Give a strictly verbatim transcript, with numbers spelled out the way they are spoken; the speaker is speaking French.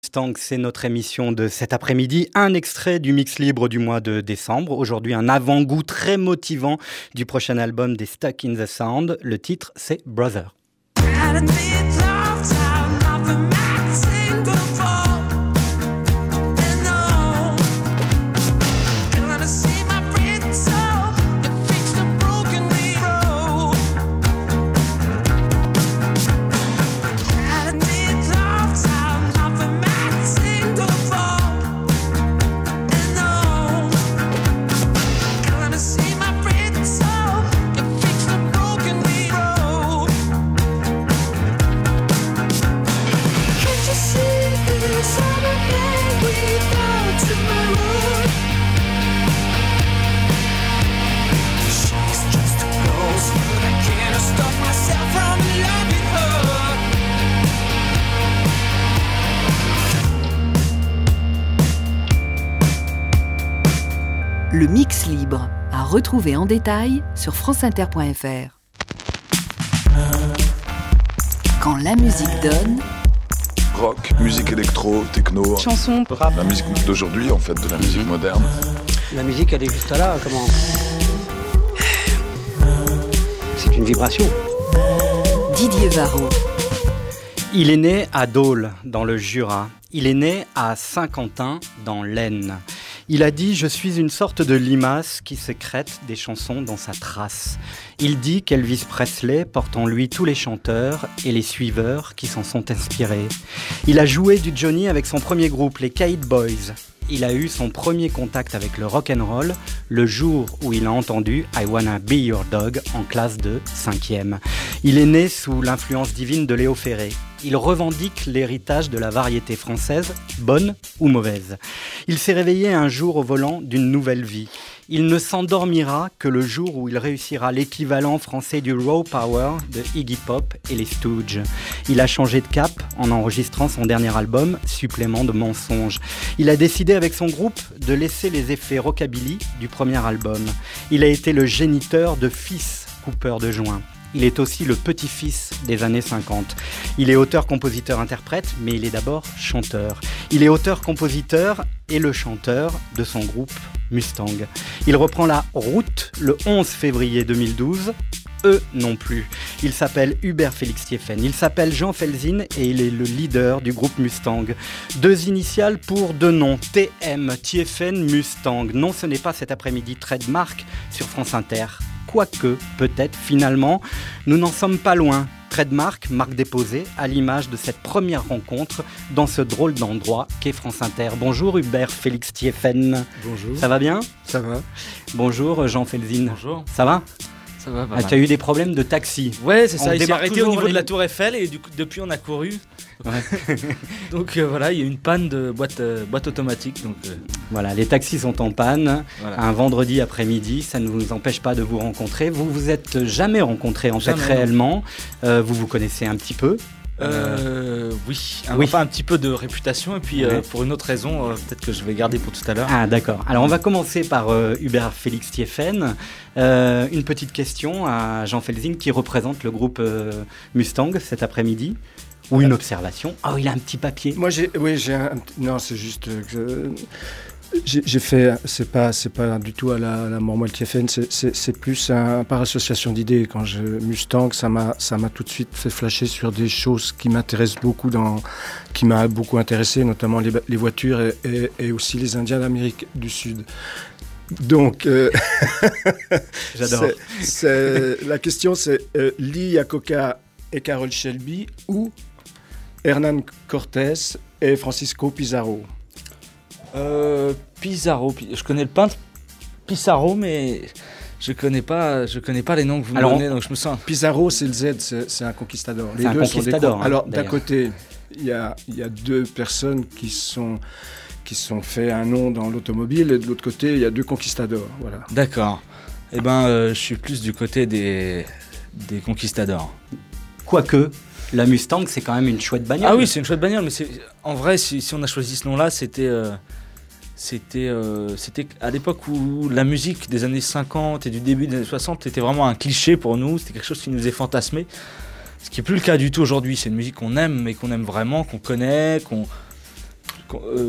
Mustang, c'est notre émission de cet après-midi. Un extrait du mix libre du mois de décembre. Aujourd'hui, un avant-goût très motivant du prochain album des Stuck in the Sound. Le titre, c'est Brother. Le mix libre, à retrouver en détail sur franceinter point f r. Quand la musique donne... Rock, musique électro, techno, chanson, rap. La musique d'aujourd'hui, en fait, de la musique moderne. La musique, elle est juste là, comment... C'est une vibration. Didier Varro. Il est né à Dole, dans le Jura. Il est né à Saint-Quentin, dans l'Aisne. Il a dit « Je suis une sorte de limace qui sécrète des chansons dans sa trace ». Il dit qu'Elvis Presley porte en lui tous les chanteurs et les suiveurs qui s'en sont inspirés. Il a joué du Johnny avec son premier groupe, les Caïd Boys. Il a eu son premier contact avec le rock'n'roll le jour où il a entendu « I Wanna Be Your Dog » en classe de cinquième. Il est né sous l'influence divine de Léo Ferré. Il revendique l'héritage de la variété française, bonne ou mauvaise. Il s'est réveillé un jour au volant d'une nouvelle vie. Il ne s'endormira que le jour où il réussira l'équivalent français du Raw Power de Iggy Pop et les Stooges. Il a changé de cap en enregistrant son dernier album, Supplément de mensonges. Il a décidé avec son groupe de laisser les effets rockabilly du premier album. Il a été le géniteur de fils coupeur de joints. Il est aussi le petit-fils des années cinquante. Il est auteur-compositeur-interprète, mais il est d'abord chanteur. Il est auteur-compositeur et le chanteur de son groupe Mustang. Il reprend la route le onze février deux mille douze. Eux non plus. Il s'appelle Hubert Félix Thieffen. Il s'appelle Jean Felzin et il est le leader du groupe Mustang. Deux initiales pour deux noms. T M, Thieffen Mustang. Non, ce n'est pas cet après-midi Trademark sur France Inter. Quoique, peut-être, finalement, nous n'en sommes pas loin. Trademark, marque déposée, à l'image de cette première rencontre dans ce drôle d'endroit qu'est France Inter. Bonjour Hubert Félix Thieffen. Bonjour. Ça va bien ? Ça va. Bonjour Jean Felzin. Bonjour. Ça va ? Ça va, pas ah, mal. Tu as eu des problèmes de taxi ? Ouais, c'est ça, On il s'est démarre arrêté au toujours niveau les- de la tour Eiffel et du coup, depuis on a couru. Ouais. Donc euh, voilà, il y a eu une panne de boîte, euh, boîte automatique. Donc, euh, Voilà, les taxis sont en panne. voilà. Un vendredi après-midi, ça ne vous empêche pas de vous rencontrer. Vous vous êtes jamais rencontrés en fait Jamais, non. réellement. Euh, vous vous connaissez un petit peu. Euh, oui, un, oui. enfin un petit peu de réputation et puis euh, Ouais. pour une autre raison, euh, peut-être que je vais garder pour tout à l'heure. Ah d'accord. Alors on va commencer par euh, Hubert Félix Thieffen. Euh, une petite question à Jean Felzin qui représente le groupe euh, Mustang cet après-midi. Ou une observation. Oh, il a un petit papier. Moi, j'ai, oui, j'ai un. Non, c'est juste que j'ai, j'ai fait. C'est pas, c'est pas du tout à la, la Mormoile Thieffen. C'est, c'est, c'est plus un, par association d'idées. Quand je Mustang, ça m'a, ça m'a tout de suite fait flasher sur des choses qui m'intéressent beaucoup, dans, qui m'a beaucoup intéressé, notamment les, les voitures et, et, et aussi les Indiens d'Amérique du Sud. Donc, euh, J'adore. c'est, c'est, la question, c'est euh, Lee Iacocca et Carroll Shelby ou Hernán Cortés et Francisco Pizarro. Euh, Pizarro, Pi- je connais le peintre Pissarro, mais je connais pas, je connais pas les noms que vous me Alors, donnez, donc je me sens. Pizarro, c'est le Z, c'est, c'est un conquistador. C'est un deux sont des conquistador, con- hein, Alors, d'un d'ailleurs. côté, il y a, il y a deux personnes qui sont qui sont fait un nom dans l'automobile, et de l'autre côté, il y a deux conquistadors. Voilà. D'accord. Eh ben, euh, je suis plus du côté des des conquistadors. Quoique, la Mustang, c'est quand même une chouette bagnole. Ah oui, c'est une chouette bagnole, mais c'est en vrai, si, si on a choisi ce nom-là, c'était euh, c'était euh, c'était à l'époque où la musique des années cinquante et du début des années soixante était vraiment un cliché pour nous. C'était quelque chose qui nous faisait fantasmer. Ce qui n'est plus le cas du tout aujourd'hui. C'est une musique qu'on aime, mais qu'on aime vraiment, qu'on connaît, qu'on qu'on- euh,